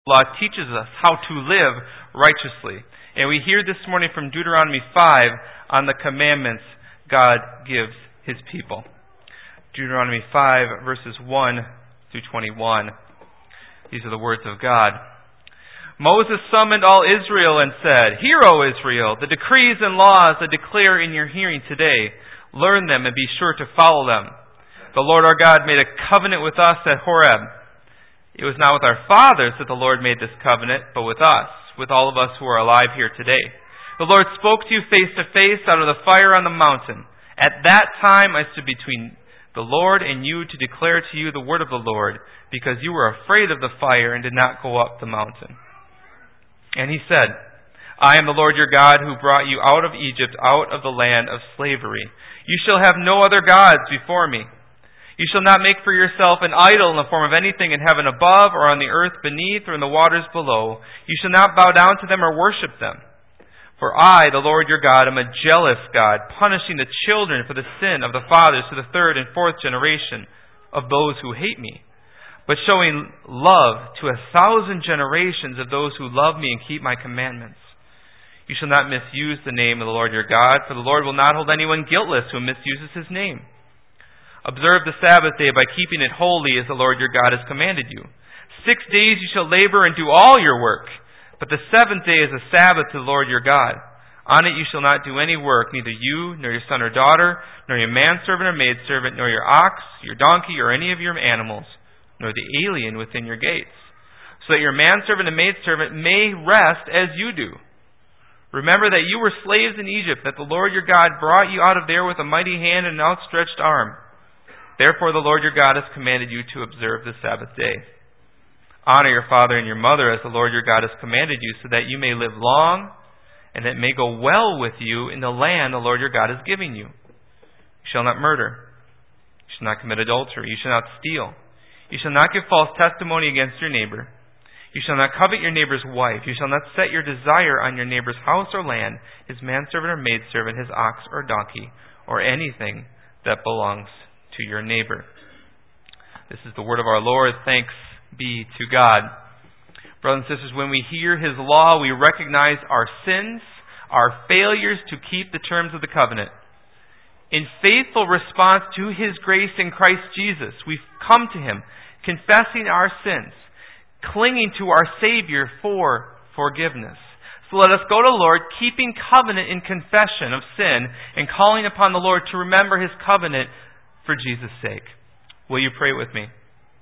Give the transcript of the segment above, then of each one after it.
law teaches us how to live righteously. And we hear this morning from Deuteronomy 5 on the commandments God gives His people. Deuteronomy 5 verses 1 through 21. These are the words of God. Moses summoned all Israel and said, "Hear, O Israel, the decrees and laws I declare in your hearing today. Learn them and be sure to follow them. The Lord our God made a covenant with us at Horeb. It was not with our fathers that the Lord made this covenant, but with us, with all of us who are alive here today. The Lord spoke to you face to face out of the fire on the mountain. At that time I stood between the Lord and you to declare to you the word of the Lord, because you were afraid of the fire and did not go up the mountain." And he said, "I am the Lord your God who brought you out of Egypt, out of the land of slavery. You shall have no other gods before me. You shall not make for yourself an idol in the form of anything in heaven above, or on the earth beneath, or in the waters below. You shall not bow down to them or worship them. For I, the Lord your God, am a jealous God, punishing the children for the sin of the fathers to the third and fourth generation of those who hate me, but showing love to 1,000 generations of those who love me and keep my commandments. You shall not misuse the name of the Lord your God, for the Lord will not hold anyone guiltless who misuses His name. Observe the Sabbath day by keeping it holy as the Lord your God has commanded you. 6 days you shall labor and do all your work, but the seventh day is a Sabbath to the Lord your God. On it you shall not do any work, neither you, nor your son or daughter, nor your manservant or maidservant, nor your ox, your donkey, or any of your animals, nor the alien within your gates, so that your manservant and maidservant may rest as you do. Remember that you were slaves in Egypt, that the Lord your God brought you out of there with a mighty hand and an outstretched arm. Therefore the Lord your God has commanded you to observe the Sabbath day. Honor your father and your mother as the Lord your God has commanded you, so that you may live long and that it may go well with you in the land the Lord your God is giving you. You shall not murder. You shall not commit adultery. You shall not steal. You shall not give false testimony against your neighbor. You shall not covet your neighbor's wife. You shall not set your desire on your neighbor's house or land, his manservant or maidservant, his ox or donkey, or anything that belongs to your neighbor. This is the word of our Lord. Thanks be to God. Brothers and sisters, when we hear His law, we recognize our sins, our failures to keep the terms of the covenant. In faithful response to His grace in Christ Jesus, we come to Him, confessing our sins, clinging to our Savior for forgiveness. So let us go to the Lord, keeping covenant in confession of sin, and calling upon the Lord to remember His covenant for Jesus' sake. Will you pray with me?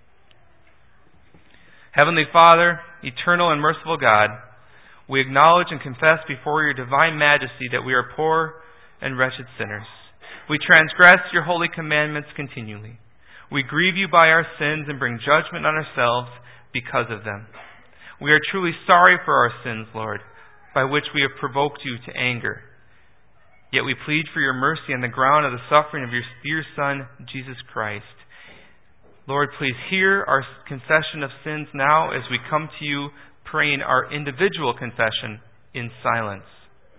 Heavenly Father, eternal and merciful God, we acknowledge and confess before your divine majesty that we are poor and wretched sinners. We transgress your holy commandments continually. We grieve you by our sins and bring judgment on ourselves because of them. We are truly sorry for our sins, Lord, by which we have provoked you to anger. Yet we plead for your mercy on the ground of the suffering of your dear Son, Jesus Christ. Lord, please hear our confession of sins now as we come to you praying our individual confession in silence.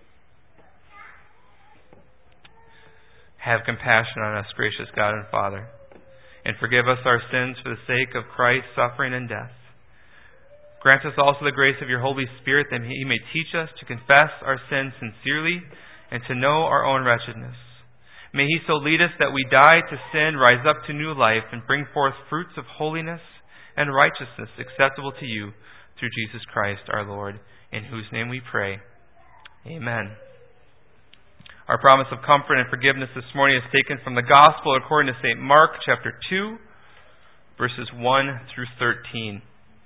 Have compassion on us, gracious God and Father, and forgive us our sins for the sake of Christ's suffering and death. Grant us also the grace of your Holy Spirit that He may teach us to confess our sins sincerely and to know our own wretchedness. May He so lead us that we die to sin, rise up to new life, and bring forth fruits of holiness and righteousness acceptable to you through Jesus Christ our Lord, in whose name we pray. Amen. Our promise of comfort and forgiveness this morning is taken from the Gospel according to St. Mark chapter 2, verses 1 through 13.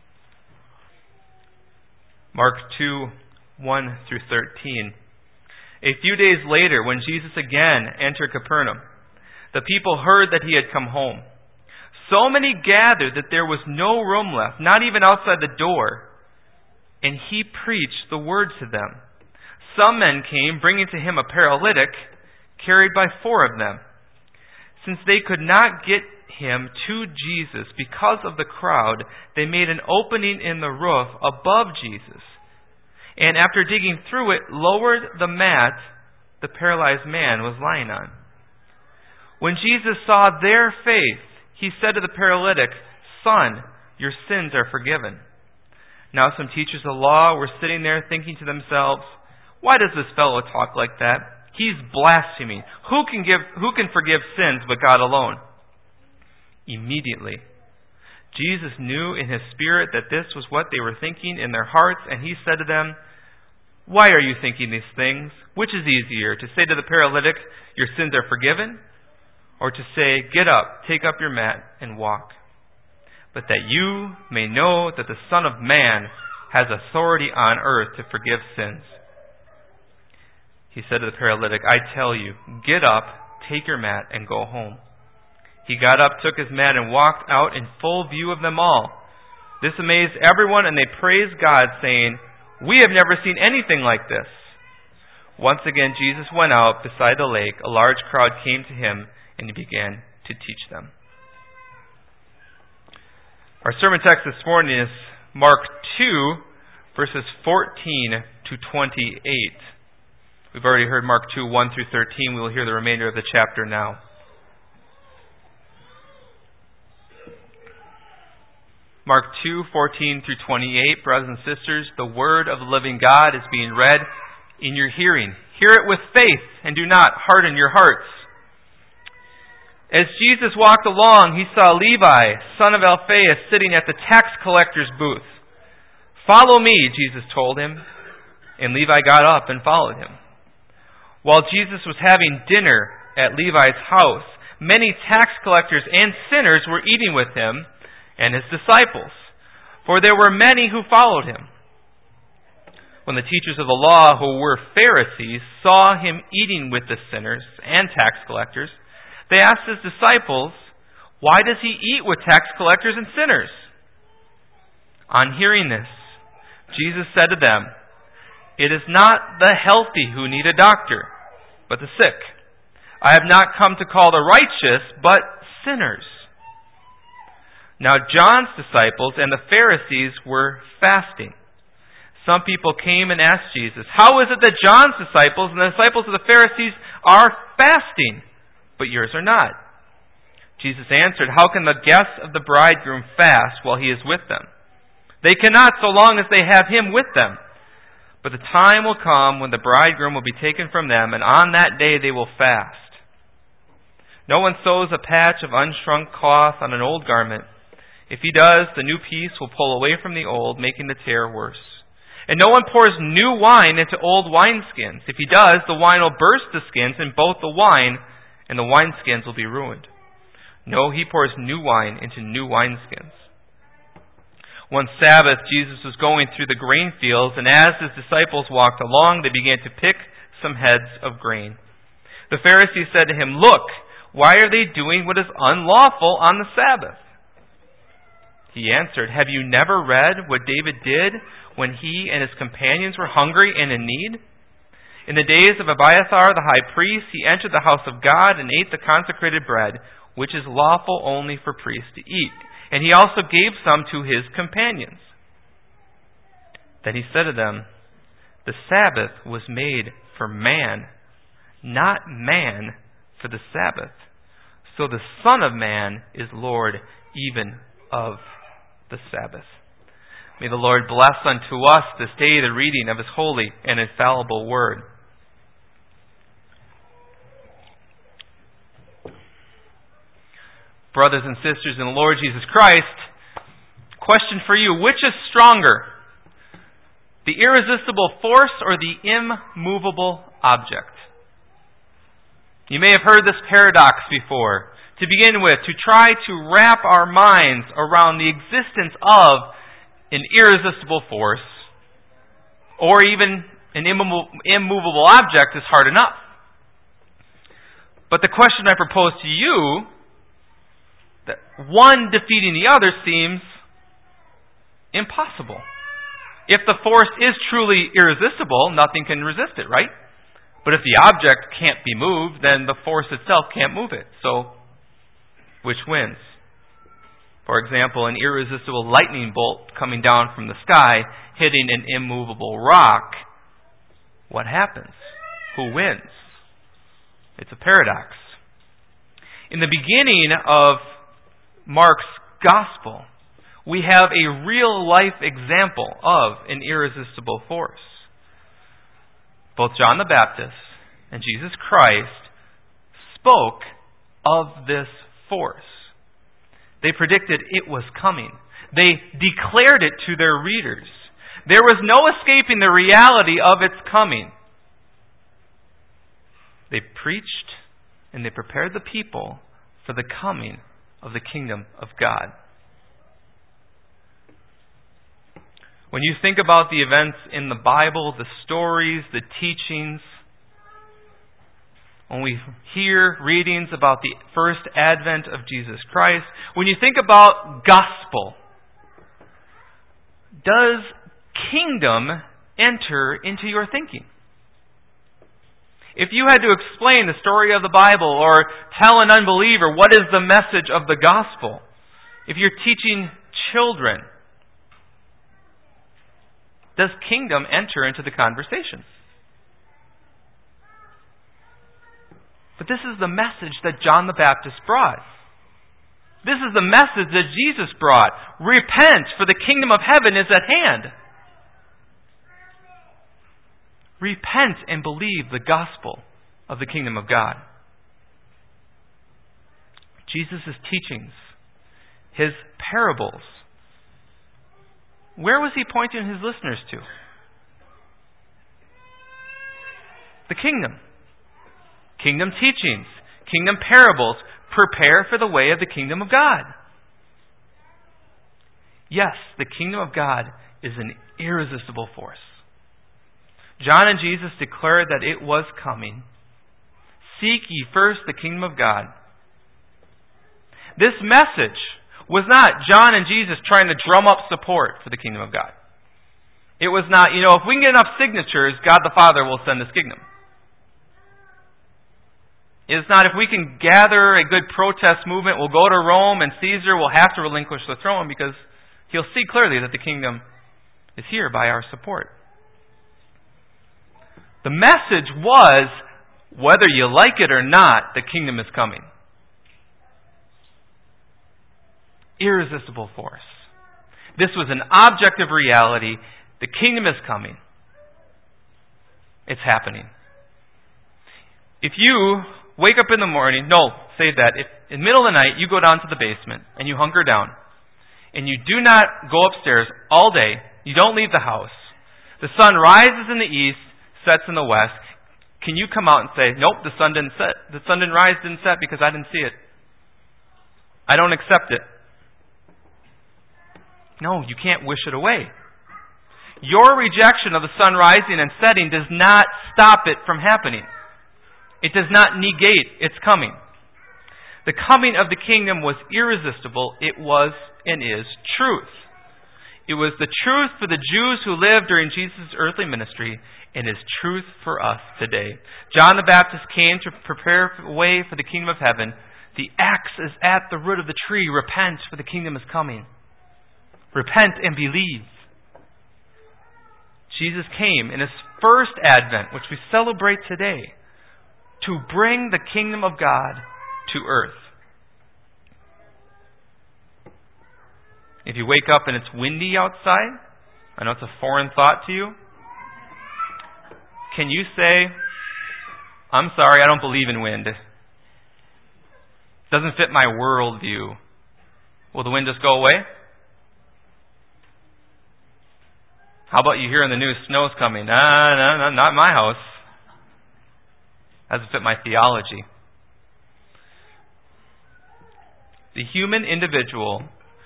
Mark 2, 1 through 13. A few days later, when Jesus again entered Capernaum, the people heard that He had come home. So many gathered that there was no room left, not even outside the door, and He preached the word to them. Some men came, bringing to Him a paralytic, carried by 4 of them. Since they could not get Him to Jesus because of the crowd, they made an opening in the roof above Jesus, and after digging through it, lowered the mat the paralyzed man was lying on. When Jesus saw their faith, He said to the paralytic, "Son, your sins are forgiven." Now some teachers of the law were sitting there thinking to themselves, "Why does this fellow talk like that? He's blaspheming. Who can forgive sins but God alone?" Immediately, Jesus knew in his spirit that this was what they were thinking in their hearts, and he said to them, "Why are you thinking these things? Which is easier, to say to the paralytic, 'Your sins are forgiven,' or to say, 'Get up, take up your mat, and walk'? But that you may know that the Son of Man has authority on earth to forgive sins." He said to the paralytic, "I tell you, get up, take your mat, and go home." He got up, took his mat, and walked out in full view of them all. This amazed everyone, and they praised God, saying, "We have never seen anything like this." Once again, Jesus went out beside the lake. A large crowd came to him, and he began to teach them. Our sermon text this morning is Mark 2, verses 14 to 28. We've already heard Mark 2, 1 through 13. We will hear the remainder of the chapter now. Mark 2, 14 through 28. Brothers and sisters, the Word of the living God is being read in your hearing. Hear it with faith, and do not harden your hearts. As Jesus walked along, he saw Levi, son of Alphaeus, sitting at the tax collector's booth. "Follow me," Jesus told him. And Levi got up and followed him. While Jesus was having dinner at Levi's house, many tax collectors and sinners were eating with him and his disciples, for there were many who followed him. When the teachers of the law, who were Pharisees, saw him eating with the sinners and tax collectors, they asked his disciples, "Why does he eat with tax collectors and sinners?" On hearing this, Jesus said to them, "It is not the healthy who need a doctor, but the sick. I have not come to call the righteous, but sinners." Now John's disciples and the Pharisees were fasting. Some people came and asked Jesus, "How is it that John's disciples and the disciples of the Pharisees are fasting, but yours are not?" Jesus answered, "How can the guests of the bridegroom fast while he is with them? They cannot so long as they have him with them. But the time will come when the bridegroom will be taken from them, and on that day they will fast. No one sews a patch of unshrunk cloth on an old garment. If he does, the new piece will pull away from the old, making the tear worse. And no one pours new wine into old wineskins. If he does, the wine will burst the skins, and both the wine and the wineskins will be ruined. No, he pours new wine into new wineskins." One Sabbath, Jesus was going through the grain fields, and as his disciples walked along, they began to pick some heads of grain. The Pharisees said to him, "Look, why are they doing what is unlawful on the Sabbath?" He answered, "Have you never read what David did when he and his companions were hungry and in need? In the days of Abiathar the high priest, he entered the house of God and ate the consecrated bread, which is lawful only for priests to eat. And he also gave some to his companions." Then he said to them, "The Sabbath was made for man, not man for the Sabbath. So the Son of Man is Lord even of the Sabbath." May the Lord bless unto us this day the reading of his holy and infallible word. Brothers and sisters in the Lord Jesus Christ, question for you: which is stronger, the irresistible force or the immovable object? You may have heard this paradox before. To begin with, to try to wrap our minds around the existence of an irresistible force or even an immovable object is hard enough. But the question I propose to you, that one defeating the other, seems impossible. If the force is truly irresistible, nothing can resist it, right? But if the object can't be moved, then the force itself can't move it. So, which wins? For example, an irresistible lightning bolt coming down from the sky, hitting an immovable rock. What happens? Who wins? It's a paradox. In the beginning of Mark's Gospel, we have a real-life example of an irresistible force. Both John the Baptist and Jesus Christ spoke of this force. They predicted it was coming. They declared it to their readers. There was no escaping the reality of its coming. They preached and they prepared the people for the coming of the kingdom of God. When you think about the events in the Bible, the stories, the teachings, when we hear readings about the first advent of Jesus Christ, when you think about gospel, does kingdom enter into your thinking? If you had to explain the story of the Bible or tell an unbeliever what is the message of the gospel, if you're teaching children, does kingdom enter into the conversation? But this is the message that John the Baptist brought. This is the message that Jesus brought. Repent, for the kingdom of heaven is at hand. Repent and believe the gospel of the kingdom of God. Jesus' teachings, His parables, where was He pointing His listeners to? The kingdom. Kingdom teachings, kingdom parables, prepare for the way of the kingdom of God. Yes, the kingdom of God is an irresistible force. John and Jesus declared that it was coming. Seek ye first the kingdom of God. This message was not John and Jesus trying to drum up support for the kingdom of God. It was not, if we can get enough signatures, God the Father will send this kingdom. It's not if we can gather a good protest movement, we'll go to Rome and Caesar will have to relinquish the throne because he'll see clearly that the kingdom is here by our support. The message was, whether you like it or not, the kingdom is coming. Irresistible force. This was an objective reality. The kingdom is coming. It's happening. If you wake up in the morning, save that. If in the middle of the night you go down to the basement and you hunker down and you do not go upstairs all day, you don't leave the house, the sun rises in the east, sets in the west, can you come out and say, nope, the sun didn't set. The sun didn't rise, didn't set because I didn't see it. I don't accept it. No, you can't wish it away. Your rejection of the sun rising and setting does not stop it from happening. It does not negate its coming. The coming of the kingdom was irresistible. It was and is truth. It was the truth for the Jews who lived during Jesus' earthly ministry and is truth for us today. John the Baptist came to prepare the way for the kingdom of heaven. The axe is at the root of the tree. Repent, for the kingdom is coming. Repent and believe. Jesus came in His first advent, which we celebrate today, to bring the kingdom of God to earth. If you wake up and it's windy outside, I know it's a foreign thought to you, can you say, I'm sorry, I don't believe in wind. It doesn't fit my worldview. Will the wind just go away? How about you hear in the news, snow's coming? No, not my house. Doesn't fit my theology. The human individual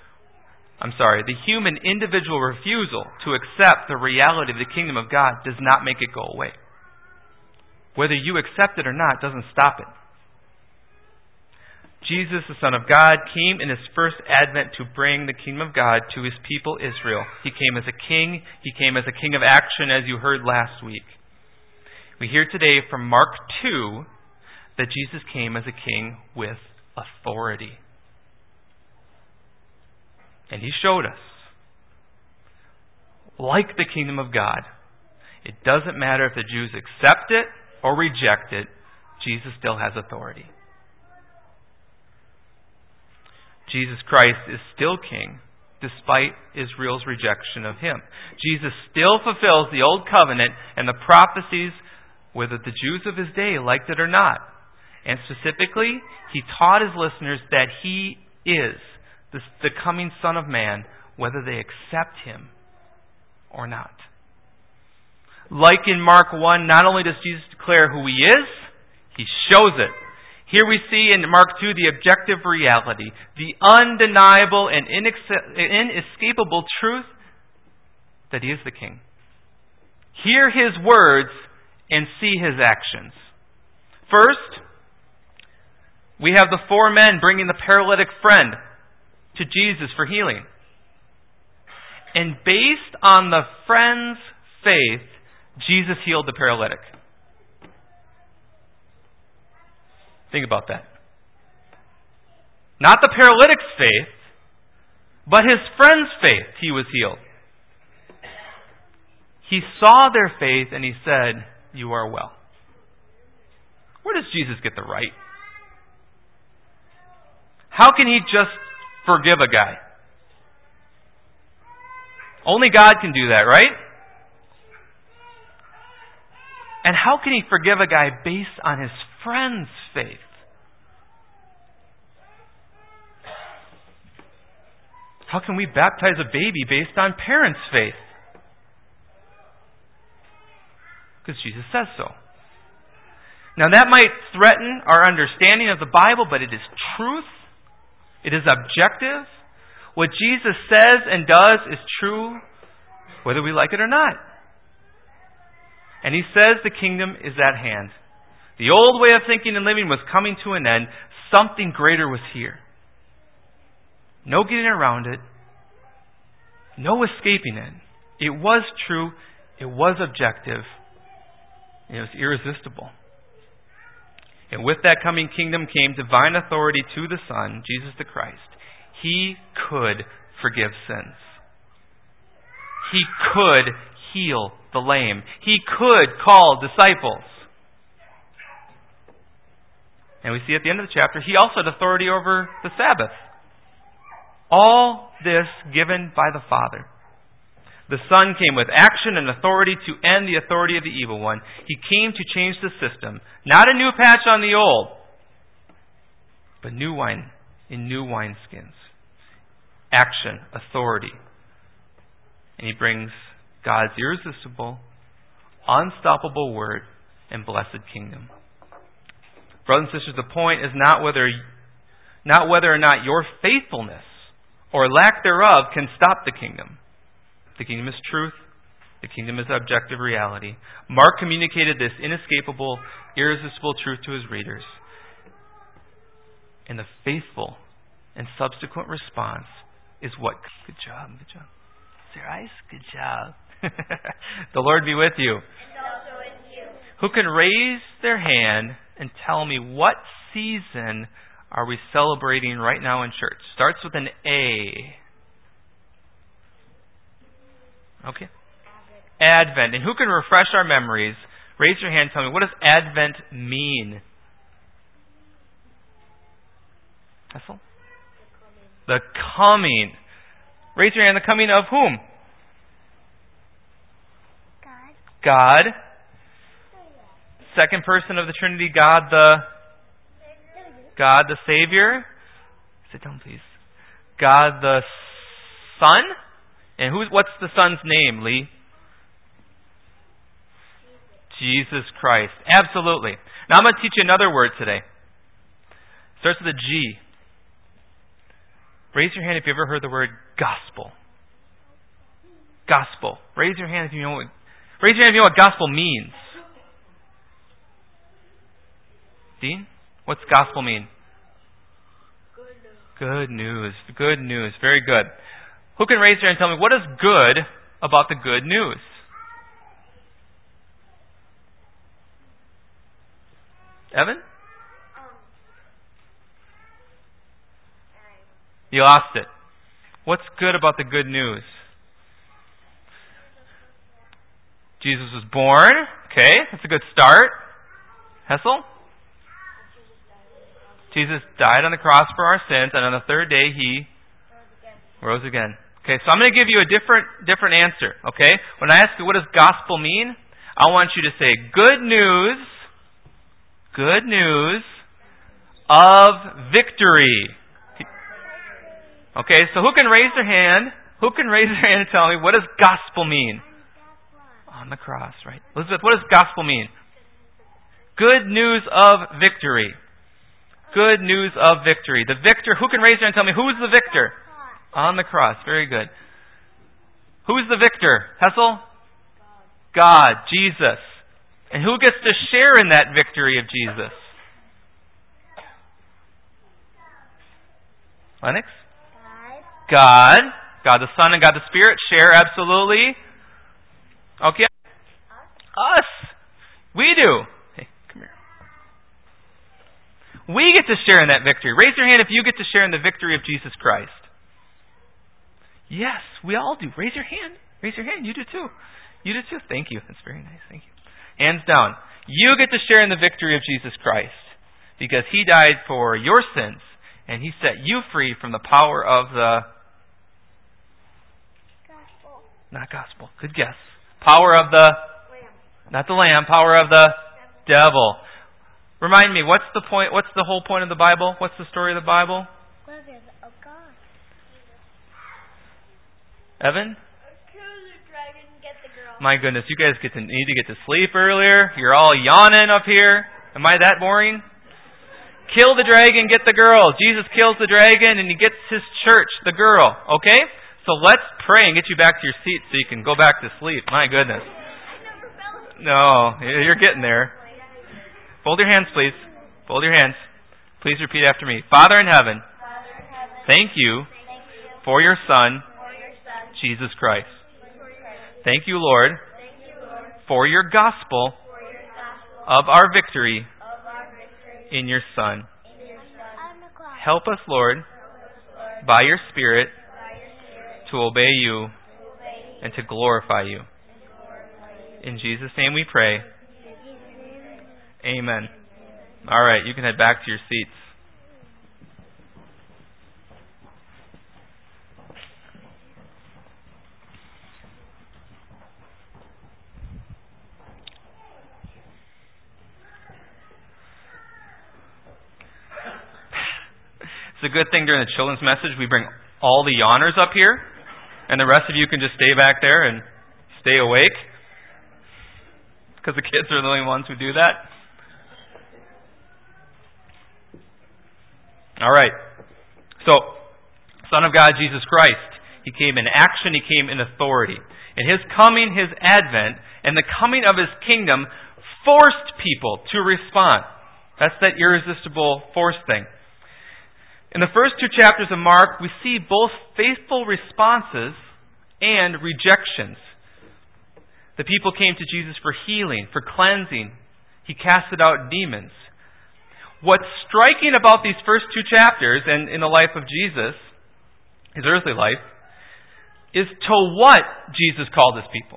refusal to accept the reality of the kingdom of God does not make it go away. Whether you accept it or not doesn't stop it. Jesus, the Son of God, came in His first advent to bring the kingdom of God to His people Israel. He came as a king. He came as a king of action, as you heard last week. We hear today from Mark 2 that Jesus came as a king with authority. And He showed us, like the kingdom of God, it doesn't matter if the Jews accept it or reject it, Jesus still has authority. Jesus Christ is still king despite Israel's rejection of him. Jesus still fulfills the old covenant and the prophecies, whether the Jews of his day liked it or not. And specifically, he taught his listeners that he is the coming Son of Man, whether they accept him or not. Like in Mark 1, not only does Jesus declare who he is, he shows it. Here we see in Mark 2 the objective reality, the undeniable and inescapable truth that he is the King. Hear his words and see his actions. First, we have the 4 men bringing the paralytic friend to Jesus for healing. And based on the friend's faith, Jesus healed the paralytic. Think about that. Not the paralytic's faith, but his friend's faith, he was healed. He saw their faith and he said, "You are well." Where does Jesus get the right? How can he just forgive a guy? Only God can do that, right? And how can he forgive a guy based on his friend's faith? How can we baptize a baby based on parents' faith? Because Jesus says so. Now that might threaten our understanding of the Bible, but it is truth. It is objective. What Jesus says and does is true, whether we like it or not. And he says the kingdom is at hand. The old way of thinking and living was coming to an end. Something greater was here. No getting around it. No escaping it. It was true. It was objective. And it was irresistible. And with that coming kingdom came divine authority to the Son, Jesus the Christ. He could forgive sins. He could heal the lame. He could call disciples. And we see at the end of the chapter, he also had authority over the Sabbath. All this given by the Father. The Son came with action and authority to end the authority of the evil one. He came to change the system. Not a new patch on the old, but new wine in new wineskins. Action, authority. And he brings God's irresistible, unstoppable word and blessed kingdom. Brothers and sisters, the point is not whether or not your faithfulness or lack thereof can stop the kingdom. The kingdom is truth. The kingdom is objective reality. Mark communicated this inescapable, irresistible truth to his readers. And the faithful and subsequent response is what? Good job. Sarah, good job. The Lord be with you. And also with you. Who can raise their hand and tell me what season are we celebrating right now in church? Starts with an A. Okay. Advent. And who can refresh our memories? Raise your hand and tell me, what does Advent mean? Hessel? The coming. Raise your hand. The coming of whom? God. Second person of the Trinity, God the Savior. Sit down, please. God the Son. And what's the Son's name, Lee? Jesus Christ. Absolutely. Now I'm going to teach you another word today. Starts with a G. Raise your hand if you ever heard the word gospel. Gospel. Raise your hand if you know what gospel means. Dean? What's gospel mean? Good news. Good news. Very good. Who can raise their hand and tell me what is good about the good news? Evan? You lost it. What's good about the good news? Jesus was born. Okay, that's a good start. Hessel? Jesus died on the cross for our sins, and on the third day he rose again. Okay, so I'm going to give you a different answer. Okay, when I ask you what does gospel mean, I want you to say good news of victory. Okay, so who can raise their hand? Who can raise their hand and tell me what does gospel mean? On the cross, right? Elizabeth, what does gospel mean? Good news of victory. Good news of victory. The victor, who can raise their hand and tell me who's the victor? On the cross. Very good. Who's the victor? Hessel? God. Jesus. And who gets to share in that victory of Jesus? Lennox? God. God the Son and God the Spirit share absolutely. Okay. Us. We do. Hey, come here. We get to share in that victory. Raise your hand if you get to share in the victory of Jesus Christ. Yes, we all do. Raise your hand. Raise your hand. You do too. You do too. Thank you. That's very nice. Thank you. Hands down. You get to share in the victory of Jesus Christ because He died for your sins and He set you free from the power of the... Gospel. Not gospel. Good guess. Power of the... Lamb. Not the lamb. Power of the devil. Remind me, what's the point? What's the whole point of the Bible? What's the story of the Bible? Love is of God. Evan? Kill the dragon, get the girl. My goodness, you guys need to get to sleep earlier. You're all yawning up here. Am I that boring? Kill the dragon, get the girl. Jesus kills the dragon and He gets His church, the girl. Okay? So let's pray and get you back to your seat so you can go back to sleep. My goodness. No, you're getting there. Fold your hands, please. Fold your hands. Please repeat after me. Father in heaven, thank you for your Son, Jesus Christ. Thank you, Lord, for your gospel of our victory in your Son. Help us, Lord, by your Spirit, to obey you and to glorify you. In Jesus' name we pray. Amen. All right, you can head back to your seats. It's a good thing during the children's message we bring all the yawners up here, and the rest of you can just stay back there and stay awake, because the kids are the only ones who do that. All right. So, Son of God, Jesus Christ, He came in action, He came in authority. And His coming, His advent, and the coming of His kingdom forced people to respond. That's that irresistible force thing. In the first two chapters of Mark, we see both faithful responses and rejections. The people came to Jesus for healing, for cleansing. He casted out demons. What's striking about these first two chapters and in the life of Jesus, His earthly life, is to what Jesus called His people.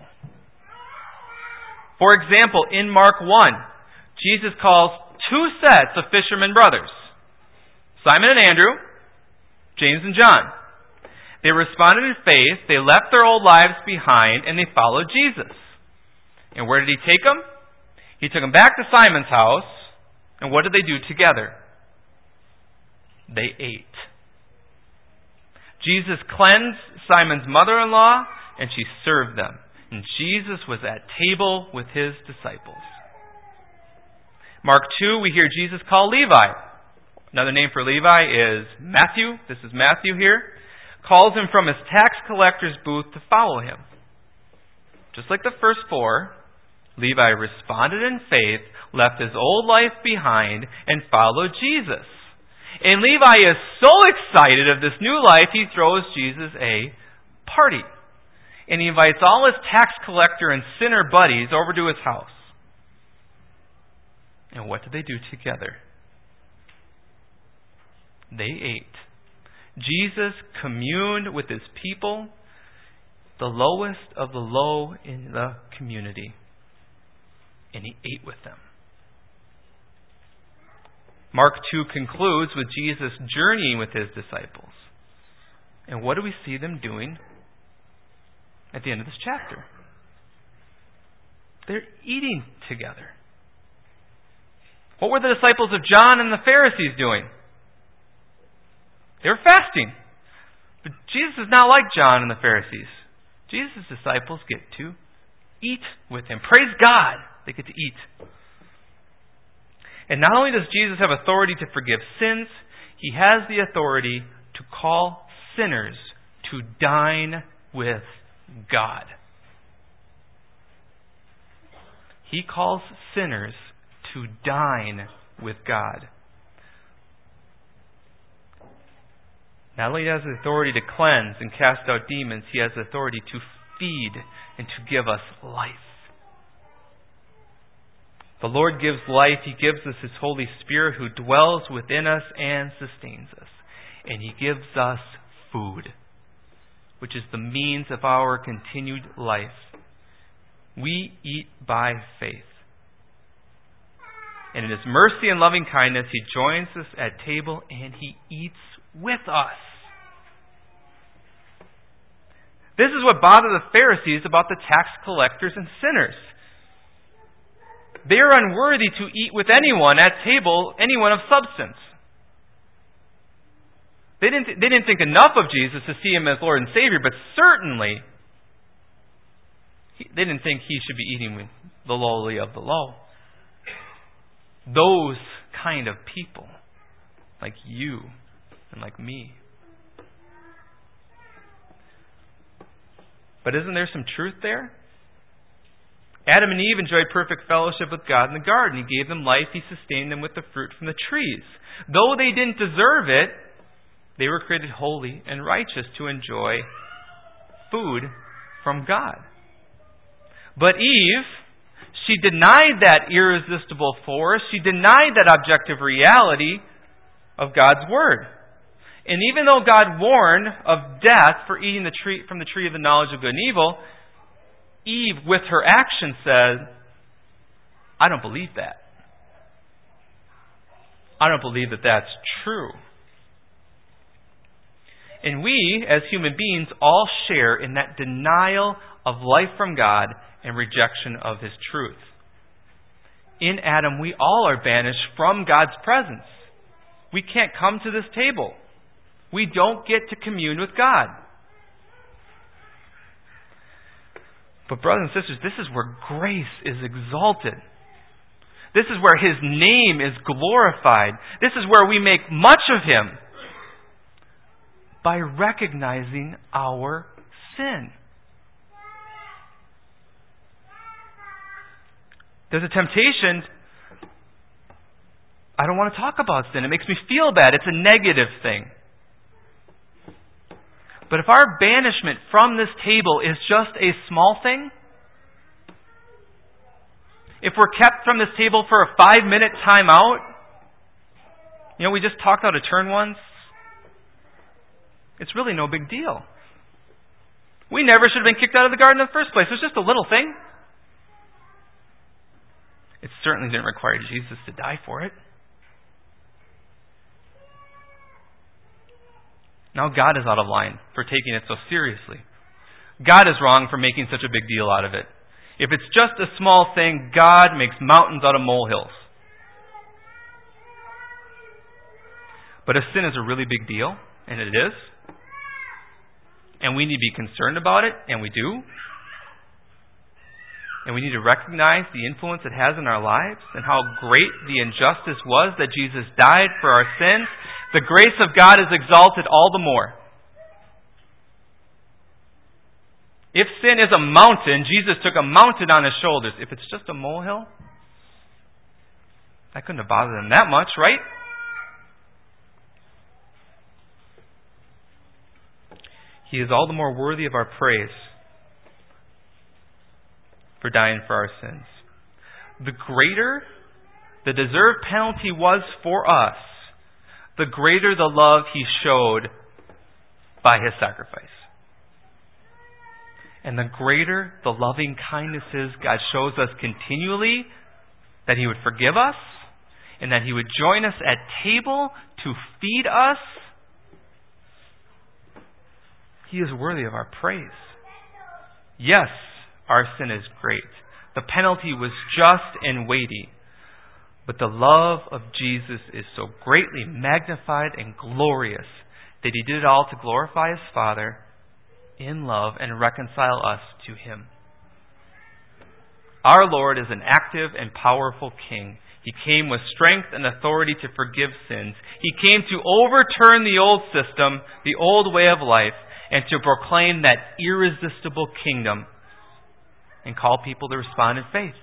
For example, in Mark 1, Jesus calls two sets of fishermen brothers. Simon and Andrew, James and John. They responded in faith, they left their old lives behind, and they followed Jesus. And where did He take them? He took them back to Simon's house, and what did they do together? They ate. Jesus cleansed Simon's mother-in-law, and she served them. And Jesus was at table with His disciples. Mark 2, we hear Jesus call Levi. Another name for Levi is Matthew. This is Matthew here. Calls him from his tax collector's booth to follow him. Just like the first four, Levi responded in faith, left his old life behind, and followed Jesus. And Levi is so excited of this new life, he throws Jesus a party. And he invites all his tax collector and sinner buddies over to his house. And what did they do together? They ate. Jesus communed with His people, the lowest of the low in the community. And He ate with them. Mark 2 concludes with Jesus journeying with His disciples. And what do we see them doing? at the end of this chapter. They're eating together. What were the disciples of John and the Pharisees doing? They were fasting. But Jesus is not like John and the Pharisees. Jesus' disciples get to eat with Him. Praise God, they get to eat. And not only does Jesus have authority to forgive sins, He has the authority to call sinners to dine with God. He calls sinners to dine with God. Not only has the authority to cleanse and cast out demons, He has the authority to feed and to give us life. The Lord gives life. He gives us His Holy Spirit who dwells within us and sustains us. And He gives us food, which is the means of our continued life. We eat by faith. And in His mercy and loving kindness, He joins us at table and He eats with us. This is what bothered the Pharisees about the tax collectors and sinners. They are unworthy to eat with anyone at table, anyone of substance. They didn't think enough of Jesus to see Him as Lord and Savior, but certainly they didn't think He should be eating with the lowly of the low. Those kind of people, like you and like me. But isn't there some truth there? Adam and Eve enjoyed perfect fellowship with God in the garden. He gave them life. He sustained them with the fruit from the trees. Though they didn't deserve it, they were created holy and righteous to enjoy food from God. But Eve, she denied that irresistible force. She denied that objective reality of God's Word. And even though God warned of death for eating from the tree of the knowledge of good and evil, Eve, with her action, said, I don't believe that. I don't believe that that's true. And we, as human beings, all share in that denial of life from God and rejection of His truth. In Adam, we all are banished from God's presence. We can't come to this table. We don't get to commune with God. But brothers and sisters, this is where grace is exalted. This is where His name is glorified. This is where we make much of Him by recognizing our sin. There's a temptation. I don't want to talk about sin. It makes me feel bad. It's a negative thing. But if our banishment from this table is just a small thing, if we're kept from this table for a 5-minute time out, we just talked out a turn once, it's really no big deal. We never should have been kicked out of the garden in the first place. It was just a little thing. It certainly didn't require Jesus to die for it. Now God is out of line for taking it so seriously. God is wrong for making such a big deal out of it. If it's just a small thing, God makes mountains out of molehills. But if sin is a really big deal, and it is, and we need to be concerned about it, and we do, and we need to recognize the influence it has in our lives and how great the injustice was that Jesus died for our sins, the grace of God is exalted all the more. If sin is a mountain, Jesus took a mountain on His shoulders. If it's just a molehill, that couldn't have bothered Him that much, right? He is all the more worthy of our praise for dying for our sins. The greater the deserved penalty was for us, the greater the love He showed by His sacrifice. And the greater the loving kindnesses God shows us continually, that He would forgive us, and that He would join us at table to feed us, He is worthy of our praise. Yes, our sin is great. The penalty was just and weighty. But the love of Jesus is so greatly magnified and glorious that He did it all to glorify His Father in love and reconcile us to Him. Our Lord is an active and powerful King. He came with strength and authority to forgive sins. He came to overturn the old system, the old way of life, and to proclaim that irresistible kingdom and call people to respond in faith.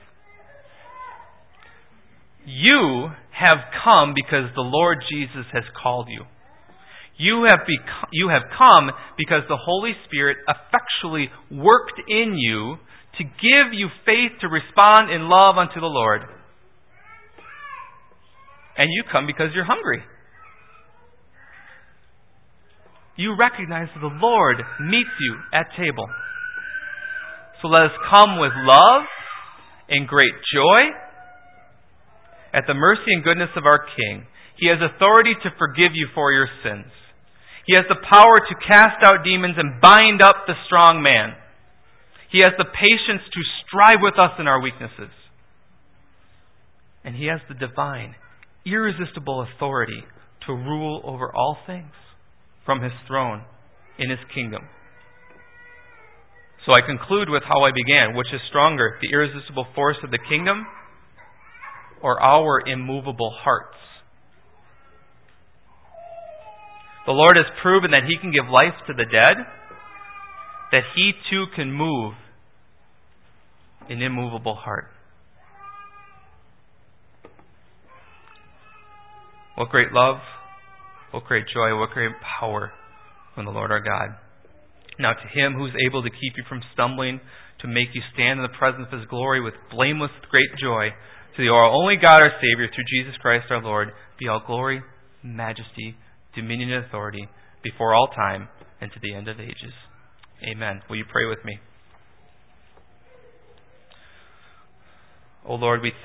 You have come because the Lord Jesus has called you. You have come because the Holy Spirit effectually worked in you to give you faith to respond in love unto the Lord. And you come because you're hungry. You recognize that the Lord meets you at table. So let us come with love and great joy at the mercy and goodness of our King. He has authority to forgive you for your sins. He has the power to cast out demons and bind up the strong man. He has the patience to strive with us in our weaknesses. And He has the divine, irresistible authority to rule over all things from His throne in His kingdom. So I conclude with how I began. Which is stronger, the irresistible force of the kingdom or our immovable hearts? The Lord has proven that He can give life to the dead, that He too can move an immovable heart. What great love, what great joy, what great power from the Lord our God. Now to Him who is able to keep you from stumbling, to make you stand in the presence of His glory with blameless great joy, to the only God our Savior, through Jesus Christ our Lord, be all glory, majesty, dominion, and authority before all time and to the end of ages. Amen. Will you pray with me? O Lord, we